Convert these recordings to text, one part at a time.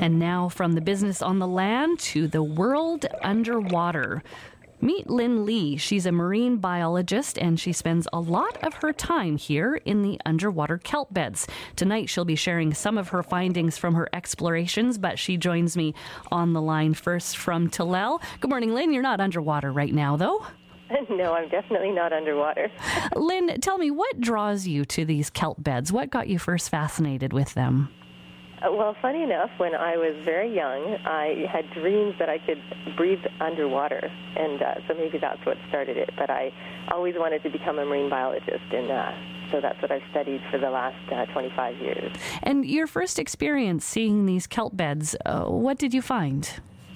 And now from the business on the land to the world underwater. Meet Lynn Lee. She's a marine biologist and she spends a lot of her time here in the underwater kelp beds. Tonight she'll be sharing some of her findings from her explorations, but she joins me on the line first from Tillel. Good morning, Lynn. You're not underwater right now, though. No, I'm definitely not underwater. Lynn, tell me, what draws you to these kelp beds? What got you first fascinated with them? Well, funny enough, when I was very young, I had dreams that I could breathe underwater, and so maybe that's what started it. But I always wanted to become a marine biologist, and so that's what I've studied for the last 25 years. And your first experience seeing these kelp beds, what did you find?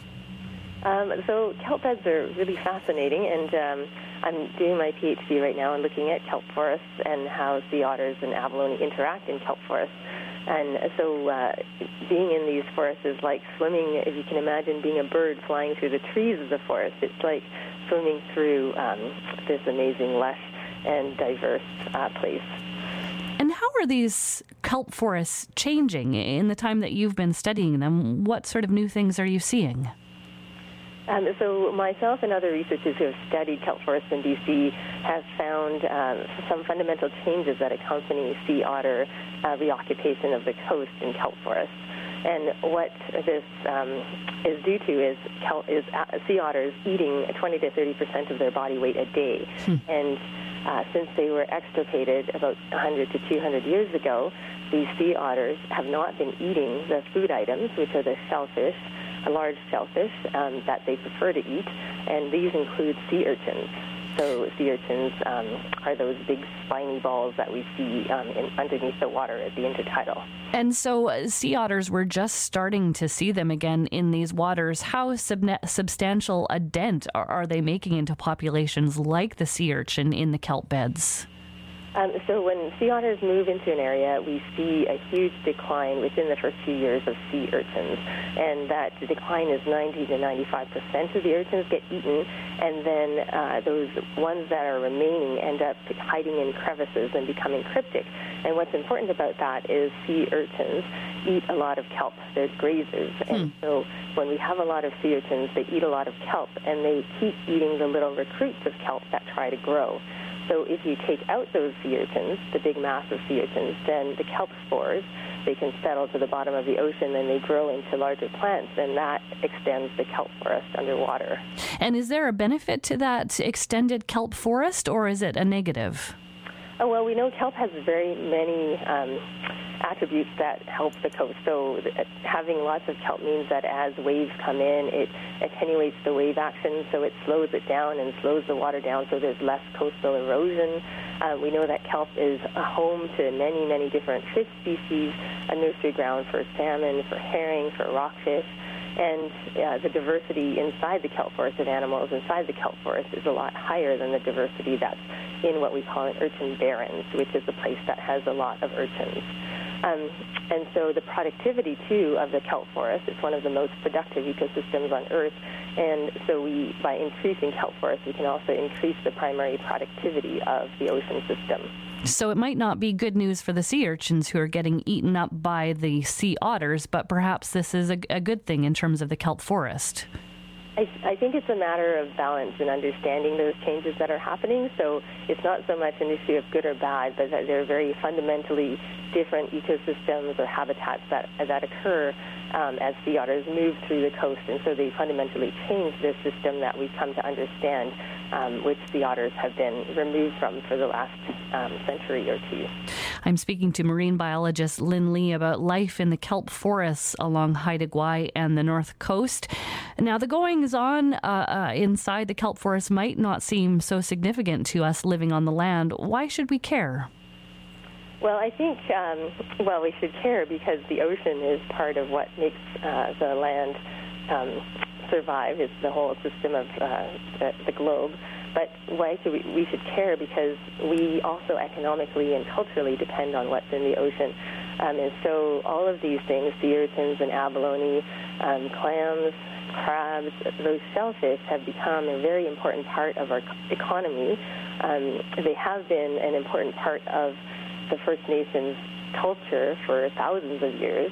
So kelp beds are really fascinating, and I'm doing my PhD right now and looking at kelp forests and how sea otters and abalone interact in kelp forests. And so being in these forests is like swimming, if you can imagine being a bird flying through the trees of the forest. It's like swimming through this amazing, lush and diverse place. And how are these kelp forests changing in the time that you've been studying them? What sort of new things are you seeing? So myself and other researchers who have studied kelp forests in BC have found some fundamental changes that accompany sea otter reoccupation of the coast in kelp forests. And what this is due to is sea otters eating 20 to 30% of their body weight a day. And since they were extirpated about 100 to 200 years ago, these sea otters have not been eating the food items, which are the shellfish, large shellfish that they prefer to eat, and these include sea urchins. So sea urchins are those big spiny balls that we see underneath the water at the intertidal. And so sea otters, we're just starting to see them again in these waters. How substantial a dent are they making into populations like the sea urchin in the kelp beds? So when sea otters move into an area, we see a huge decline within the first few years of sea urchins. And that decline is 90 to 95% of the urchins get eaten, and then those ones that are remaining end up hiding in crevices and becoming cryptic. And what's important about that is sea urchins eat a lot of kelp. They're grazers. And so when we have a lot of sea urchins, they eat a lot of kelp, and they keep eating the little recruits of kelp that try to grow. So if you take out those sea urchins, the big mass of sea urchins, then the kelp spores, they can settle to the bottom of the ocean and they grow into larger plants, and that extends the kelp forest underwater. And is there a benefit to that extended kelp forest, or is it a negative? Oh, well, we know kelp has very many attributes that help the coast. So having lots of kelp means that as waves come in, it attenuates the wave action, so it slows it down and slows the water down, so there's less coastal erosion. We know that kelp is a home to many, many different fish species, a nursery ground for salmon, for herring, for rockfish. And the diversity inside the kelp forest of animals inside the kelp forest is a lot higher than the diversity that's in what we call an urchin barrens, which is a place that has a lot of urchins. And so the productivity, too, of the kelp forest is one of the most productive ecosystems on Earth. And so by increasing kelp forests, we can also increase the primary productivity of the ocean system. So it might not be good news for the sea urchins who are getting eaten up by the sea otters, but perhaps this is a good thing in terms of the kelp forest. I think it's a matter of balance and understanding those changes that are happening. So it's not so much an issue of good or bad, but that they're very fundamentally different ecosystems or habitats that occur as sea otters move through the coast. And so they fundamentally change this system that we've come to understand, which sea otters have been removed from for the last century or two. I'm speaking to marine biologist Lynn Lee about life in the kelp forests along Haida Gwaii and the North Coast. Now, the goings-on inside the kelp forest might not seem so significant to us living on the land. Why should we care? Well, I think, we should care because the ocean is part of what makes the land survive. It's the whole system of the globe. But why should we should care? Because we also economically and culturally depend on what's in the ocean. And so all of these things, sea urchins and abalone, clams, crabs, those shellfish have become a very important part of our economy. They have been an important part of the First Nations culture for thousands of years.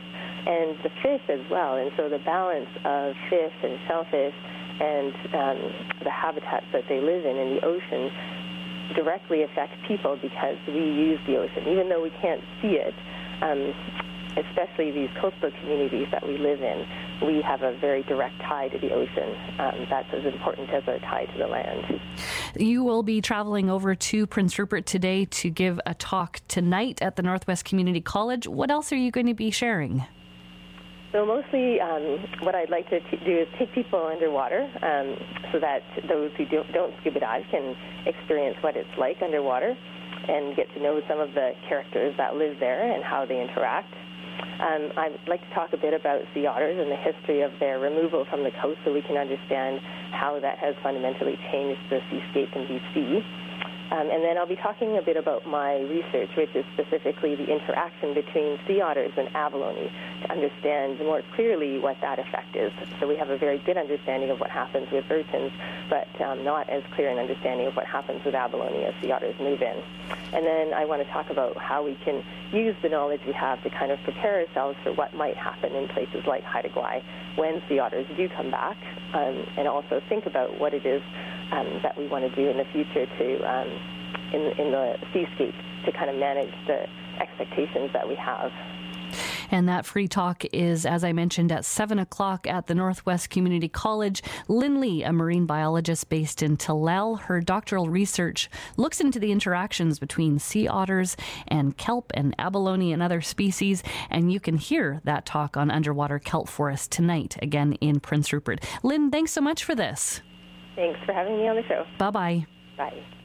and the fish as well. And so the balance of fish and shellfish and the habitats that they live in the ocean directly affect people because we use the ocean. Even though we can't see it, especially these coastal communities that we live in, we have a very direct tie to the ocean. That's as important as our tie to the land. You will be traveling over to Prince Rupert today to give a talk tonight at the Northwest Community College. What else are you going to be sharing? So mostly what I'd like to do is take people underwater so that those who don't scuba dive can experience what it's like underwater and get to know some of the characters that live there and how they interact. I'd like to talk a bit about sea otters and the history of their removal from the coast so we can understand how that has fundamentally changed the seascape in BC. And then I'll be talking a bit about my research, which is specifically the interaction between sea otters and abalone, to understand more clearly what that effect is. So we have a very good understanding of what happens with urchins, but not as clear an understanding of what happens with abalone as sea otters move in. And then I want to talk about how we can use the knowledge we have to kind of prepare ourselves for what might happen in places like Haida Gwaii when sea otters do come back, and also think about what it is that we want to do in the future to in the seascape to kind of manage the expectations that we have. And that free talk is, as I mentioned, at 7 o'clock at the Northwest Community College. Lynn Lee, a marine biologist based in Tallel, her doctoral research looks into the interactions between sea otters and kelp and abalone and other species. And you can hear that talk on Underwater Kelp Forest tonight, again in Prince Rupert. Lynn, thanks so much for this. Thanks for having me on the show. Bye-bye. Bye.